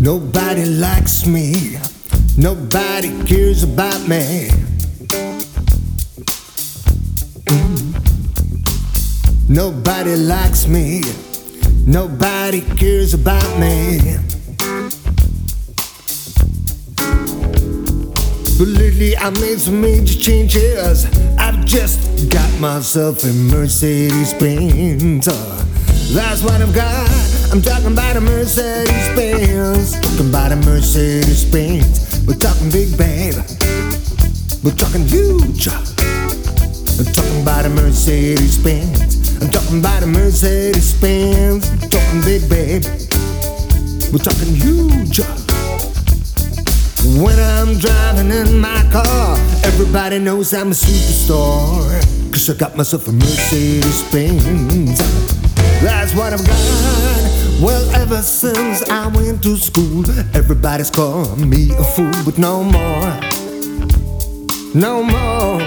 Nobody likes me, nobody cares about me. Nobody likes me, nobody cares about me. But lately I made some major changes. I've just got myself a Mercedes-Benz. That's what I've got. I'm talking about a Mercedes-Benz. Talking about a Mercedes-Benz. We're talking big, babe. We're talking huge. I'm talking about a Mercedes-Benz. I'm talking about a Mercedes-Benz. Talking big, babe. We're talking huge. When I'm driving in my car, everybody knows I'm a superstar. 'Cause I got myself a Mercedes-Benz. That's what I've got. Well, ever since I went to school, everybody's calling me a fool. But no more, no more.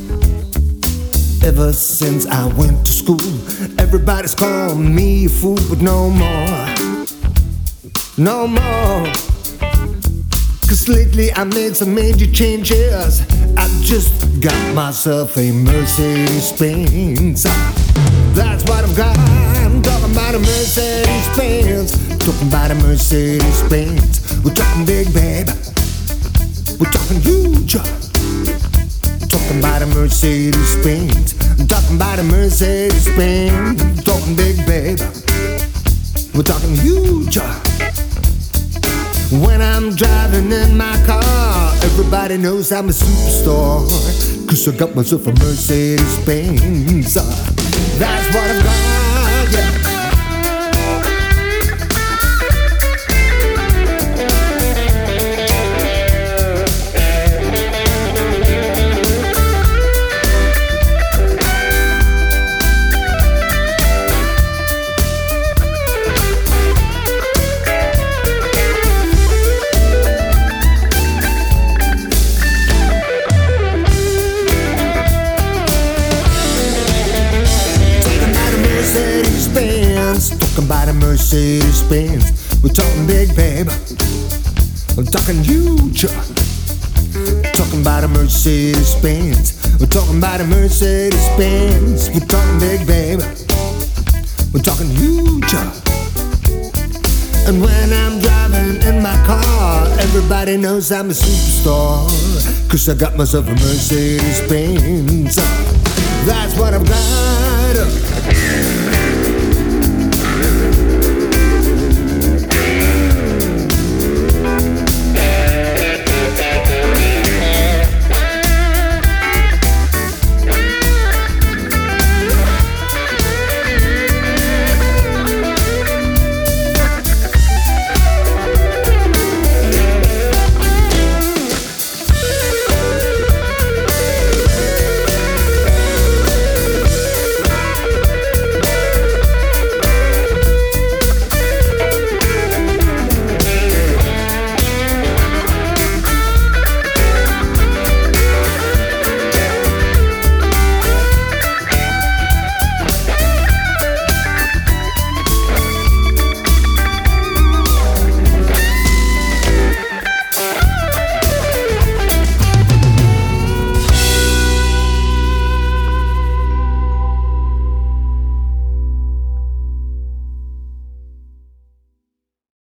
Ever since I went to school, everybody's calling me a fool. But no more, no more. 'Cause lately I made some major changes. I just got myself a Mercedes-Benz. That's what I've got. I'm talking about a Mercedes-Benz. Talking about a Mercedes-Benz. We're talking big, babe. We're talking huge. Talking about a Mercedes-Benz. I'm talking about a Mercedes-Benz. Talking big, babe. We're talking huge. When I'm driving in my car, everybody knows I'm a superstar. 'Cause I got myself a Mercedes-Benz. That's what I've got, yeah. Talking about a Mercedes-Benz. We're talking big, babe. I'm talking huge. Talking about a Mercedes-Benz. We're talking about a Mercedes-Benz. We're talking big, babe. We're talking huge. And when I'm driving in my car, everybody knows I'm a superstar. 'Cause I got myself a Mercedes-Benz. That's what I've got.